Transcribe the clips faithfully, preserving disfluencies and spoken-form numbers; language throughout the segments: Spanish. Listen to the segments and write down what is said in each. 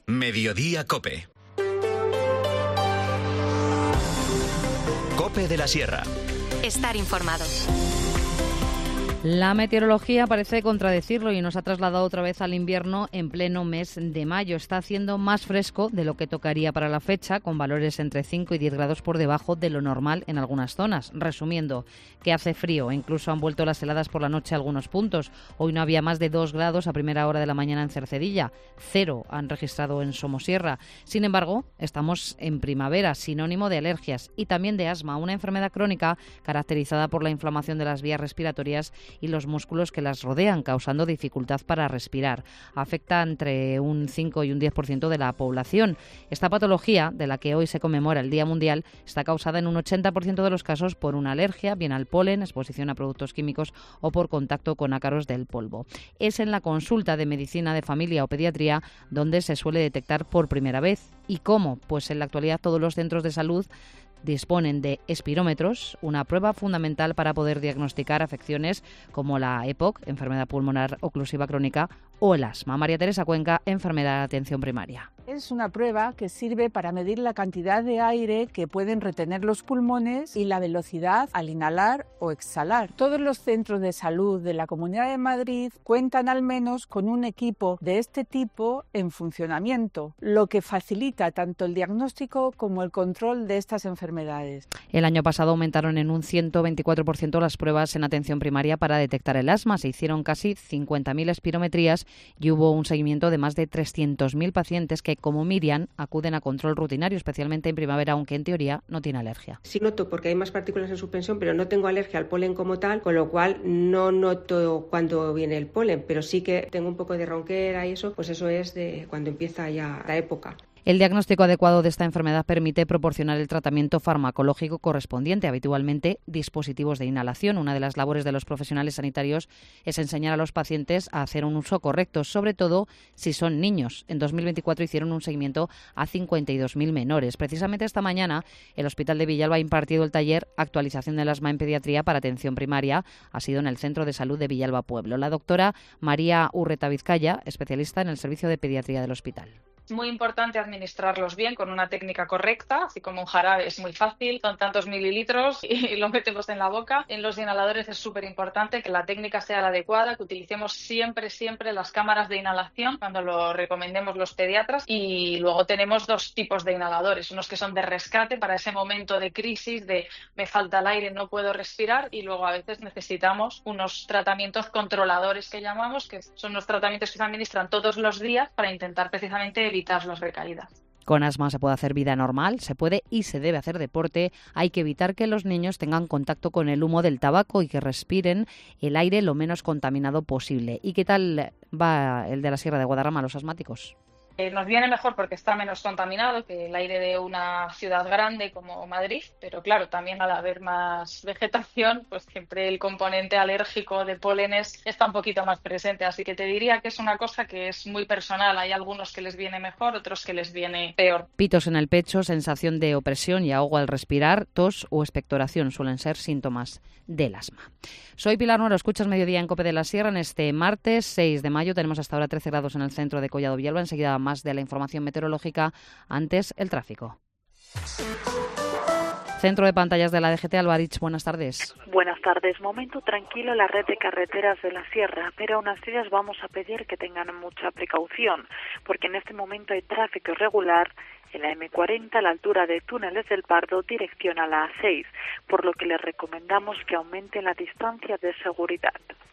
Mediodía Cope. Cope de la Sierra. Estar informado. La meteorología parece contradecirlo y nos ha trasladado otra vez al invierno en pleno mes de mayo. Está haciendo más fresco de lo que tocaría para la fecha, con valores entre cinco y diez grados por debajo de lo normal en algunas zonas. Resumiendo, que hace frío, incluso han vuelto las heladas por la noche a algunos puntos. Hoy no había más de dos grados a primera hora de la mañana en Cercedilla, cero han registrado en Somosierra. Sin embargo, estamos en primavera, sinónimo de alergias y también de asma, una enfermedad crónica caracterizada por la inflamación de las vías respiratorias y los músculos que las rodean, causando dificultad para respirar. Afecta entre un cinco y un diez por ciento de la población. Esta patología, de la que hoy se conmemora el Día Mundial, está causada en un ochenta por ciento de los casos por una alergia, bien al polen, exposición a productos químicos o por contacto con ácaros del polvo. Es en la consulta de medicina de familia o pediatría donde se suele detectar por primera vez. ¿Y cómo? Pues en la actualidad todos los centros de salud disponen de espirómetros, una prueba fundamental para poder diagnosticar afecciones como la E P O C, enfermedad pulmonar oclusiva crónica, o el asma. María Teresa Cuenca, enfermera de atención primaria. Es una prueba que sirve para medir la cantidad de aire que pueden retener los pulmones y la velocidad al inhalar o exhalar. Todos los centros de salud de la Comunidad de Madrid cuentan al menos con un equipo de este tipo en funcionamiento, lo que facilita tanto el diagnóstico como el control de estas enfermedades. El año pasado aumentaron en un ciento veinticuatro por ciento las pruebas en atención primaria para detectar el asma. Se hicieron casi cincuenta mil espirometrías y hubo un seguimiento de más de trescientos mil pacientes que, como Miriam, acuden a control rutinario, especialmente en primavera, aunque en teoría no tiene alergia. Sí noto porque hay más partículas en suspensión, pero no tengo alergia al polen como tal, con lo cual no noto cuando viene el polen, pero sí que tengo un poco de ronquera y eso, pues eso es de cuando empieza ya la época. El diagnóstico adecuado de esta enfermedad permite proporcionar el tratamiento farmacológico correspondiente, habitualmente dispositivos de inhalación. Una de las labores de los profesionales sanitarios es enseñar a los pacientes a hacer un uso correcto, sobre todo si son niños. En dos mil veinticuatro hicieron un seguimiento a cincuenta y dos mil menores. Precisamente esta mañana el Hospital de Villalba ha impartido el taller Actualización del asma en pediatría para atención primaria. Ha sido en el Centro de Salud de Villalba Pueblo. La doctora María Urreta Vizcaya, especialista en el servicio de pediatría del hospital. Es muy importante administrarlos bien con una técnica correcta, así como un jarabe es muy fácil, son tantos mililitros y lo metemos en la boca. En los inhaladores es súper importante que la técnica sea la adecuada, que utilicemos siempre, siempre las cámaras de inhalación cuando lo recomendemos los pediatras. Y luego tenemos dos tipos de inhaladores, unos que son de rescate para ese momento de crisis, de me falta el aire, no puedo respirar, y luego a veces necesitamos unos tratamientos controladores que llamamos, que son los tratamientos que se administran todos los días para intentar precisamente evitar las recaídas. Con asma se puede hacer vida normal, se puede y se debe hacer deporte. Hay que evitar que los niños tengan contacto con el humo del tabaco y que respiren el aire lo menos contaminado posible. ¿Y qué tal va el de la Sierra de Guadarrama, los asmáticos? Eh, nos viene mejor porque está menos contaminado que el aire de una ciudad grande como Madrid, pero claro, también al haber más vegetación, pues siempre el componente alérgico de pólenes está un poquito más presente, así que te diría que es una cosa que es muy personal. Hay algunos que les viene mejor, otros que les viene peor. Pitos en el pecho, sensación de opresión y ahogo al respirar, tos o expectoración suelen ser síntomas del asma. Soy Pilar Nuero, escuchas Mediodía en Cope de la Sierra. En este martes seis de mayo tenemos hasta ahora trece grados en el centro de Collado Villalba. Enseguida más de la información meteorológica. Antes, el tráfico. Centro de pantallas de la D G T, Alvarich, buenas tardes. Buenas tardes. Momento tranquilo en la red de carreteras de la Sierra, pero aún así les vamos a pedir que tengan mucha precaución, porque en este momento hay tráfico irregular en la eme cuarenta a la altura de Túneles del Pardo, dirección a la A seis, por lo que les recomendamos que aumenten la distancia de seguridad.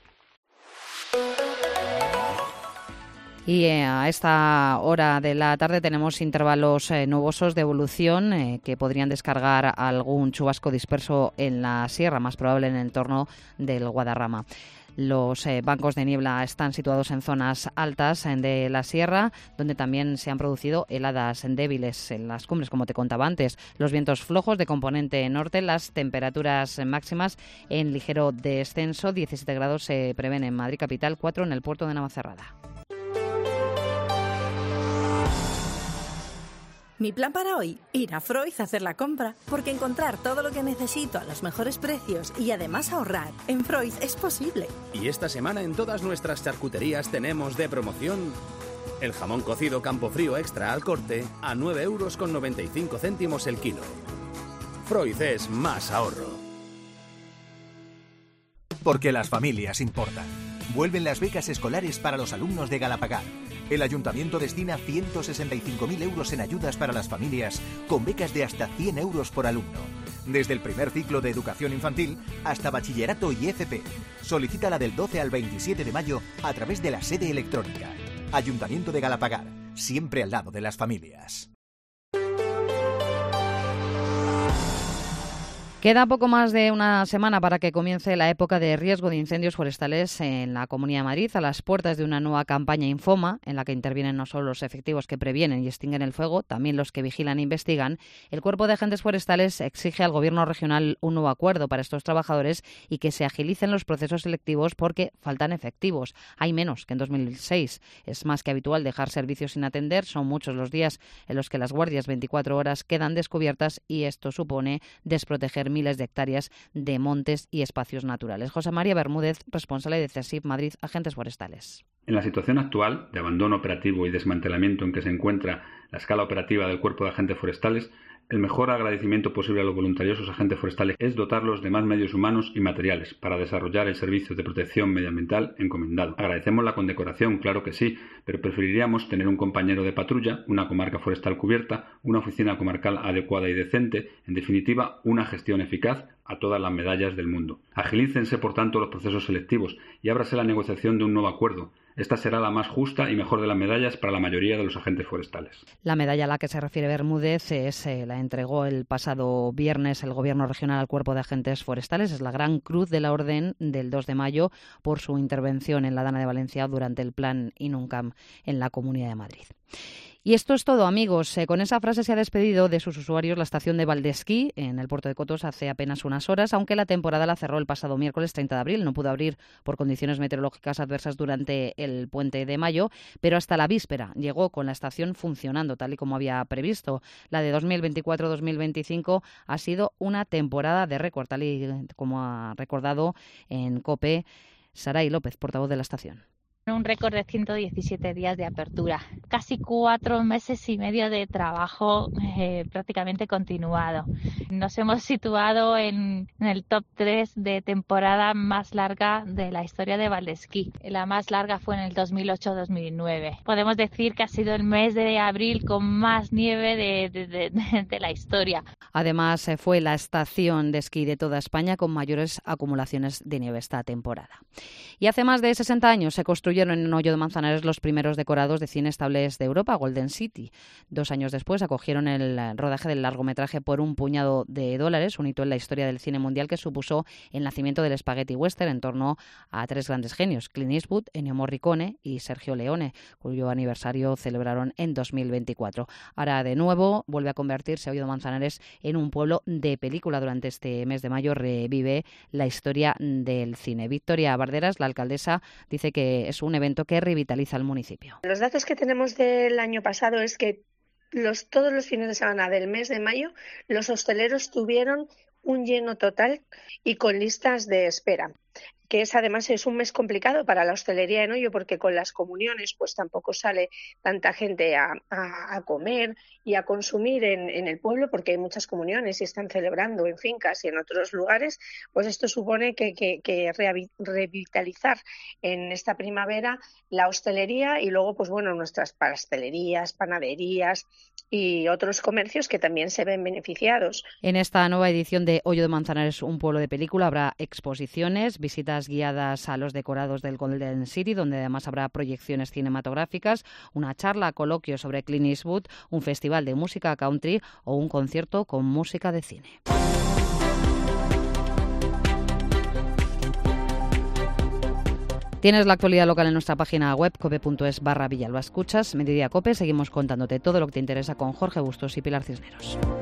Y eh, a esta hora de la tarde tenemos intervalos eh, nubosos de evolución eh, que podrían descargar algún chubasco disperso en la sierra, más probable en el entorno del Guadarrama. Los eh, bancos de niebla están situados en zonas altas eh, de la sierra, donde también se han producido heladas débiles en las cumbres, como te contaba antes. Los vientos flojos de componente norte, las temperaturas máximas en ligero descenso. diecisiete grados se prevén en Madrid capital, cuatro en el puerto de Navacerrada. Mi plan para hoy, ir a Freud a hacer la compra, porque encontrar todo lo que necesito a los mejores precios y además ahorrar en Freud es posible. Y esta semana en todas nuestras charcuterías tenemos de promoción El jamón cocido Campofrío Extra al corte a nueve euros con noventa y cinco céntimos el kilo. Freud es más ahorro. Porque las familias importan. Vuelven las becas escolares para los alumnos de Galapagar. El Ayuntamiento destina ciento sesenta y cinco mil euros en ayudas para las familias, con becas de hasta cien euros por alumno. Desde el primer ciclo de educación infantil hasta bachillerato y F P. Solicítala del doce al veintisiete de mayo a través de la sede electrónica. Ayuntamiento de Galapagar, siempre al lado de las familias. Queda poco más de una semana para que comience la época de riesgo de incendios forestales en la Comunidad de Madrid, a las puertas de una nueva campaña Infoma, en la que intervienen no solo los efectivos que previenen y extinguen el fuego, también los que vigilan e investigan. El Cuerpo de Agentes Forestales exige al Gobierno regional un nuevo acuerdo para estos trabajadores y que se agilicen los procesos selectivos porque faltan efectivos. Hay menos que en dos mil seis. Es más que habitual dejar servicios sin atender. Son muchos los días en los que las guardias veinticuatro horas quedan descubiertas y esto supone desproteger miles de hectáreas de montes y espacios naturales. José María Bermúdez, responsable de CESIF Madrid Agentes Forestales. En la situación actual de abandono operativo y desmantelamiento en que se encuentra la escala operativa del Cuerpo de Agentes Forestales, el mejor agradecimiento posible a los voluntariosos agentes forestales es dotarlos de más medios humanos y materiales para desarrollar el servicio de protección medioambiental encomendado. Agradecemos la condecoración, claro que sí, pero preferiríamos tener un compañero de patrulla, una comarca forestal cubierta, una oficina comarcal adecuada y decente, en definitiva, una gestión eficaz a todas las medallas del mundo. Agilícense, por tanto, los procesos selectivos y ábrase la negociación de un nuevo acuerdo. Esta será la más justa y mejor de las medallas para la mayoría de los agentes forestales. La medalla a la que se refiere Bermúdez es, eh, la entregó el pasado viernes el Gobierno regional al Cuerpo de Agentes Forestales. Es la Gran Cruz de la Orden del dos de mayo por su intervención en la Dana de Valencia durante el plan INUNCAM en la Comunidad de Madrid. Y esto es todo, amigos. Eh, con esa frase se ha despedido de sus usuarios la estación de Valdesquí, en el puerto de Cotos, hace apenas unas horas, aunque la temporada la cerró el pasado miércoles treinta de abril. No pudo abrir por condiciones meteorológicas adversas durante el puente de mayo, pero hasta la víspera llegó con la estación funcionando tal y como había previsto. La de dos mil veinticuatro dos mil veinticinco ha sido una temporada de récord, tal y como ha recordado en COPE Saray López, portavoz de la estación. Un récord de ciento diecisiete días de apertura, casi cuatro meses y medio de trabajo eh, prácticamente continuado. Nos hemos situado en, en el top tres de temporada más larga de la historia de Valdesquí. La más larga fue en el dos mil ocho dos mil nueve. Podemos decir que ha sido el mes de abril con más nieve de, de, de, de, de la historia. Además, fue la estación de esquí de toda España con mayores acumulaciones de nieve esta temporada. Y hace más de sesenta años se construyó en Hoyo de Manzanares los primeros decorados de cine estables de Europa, Golden City. Dos años después acogieron el rodaje del largometraje por un puñado de dólares, un hito en la historia del cine mundial que supuso el nacimiento del spaghetti western en torno a tres grandes genios, Clint Eastwood, Ennio Morricone y Sergio Leone, cuyo aniversario celebraron en dos mil veinticuatro. Ahora, de nuevo, vuelve a convertirse Hoyo de Manzanares en un pueblo de película. Durante este mes de mayo revive la historia del cine. Victoria Barderas, la alcaldesa, dice que es un evento que revitaliza el municipio. Los datos que tenemos del año pasado es que los, todos los fines de semana del mes de mayo los hosteleros tuvieron un lleno total y con listas de espera, que es además es un mes complicado para la hostelería en Hoyo porque con las comuniones pues tampoco sale tanta gente a, a, a comer y a consumir en, en el pueblo porque hay muchas comuniones y están celebrando en fincas y en otros lugares. Pues esto supone que, que, que revitalizar en esta primavera la hostelería y luego pues bueno nuestras pastelerías, panaderías y otros comercios que también se ven beneficiados. En esta nueva edición de Hoyo de Manzanares, un pueblo de película, habrá exposiciones, visitas guiadas a los decorados del Golden City, donde además habrá proyecciones cinematográficas, una charla, coloquio sobre Clint Eastwood, un festival de música country o un concierto con música de cine. Tienes la actualidad local en nuestra página web cope.es barra Villalba Escuchas. Mediodía Cope, seguimos contándote todo lo que te interesa con Jorge Bustos y Pilar Cisneros.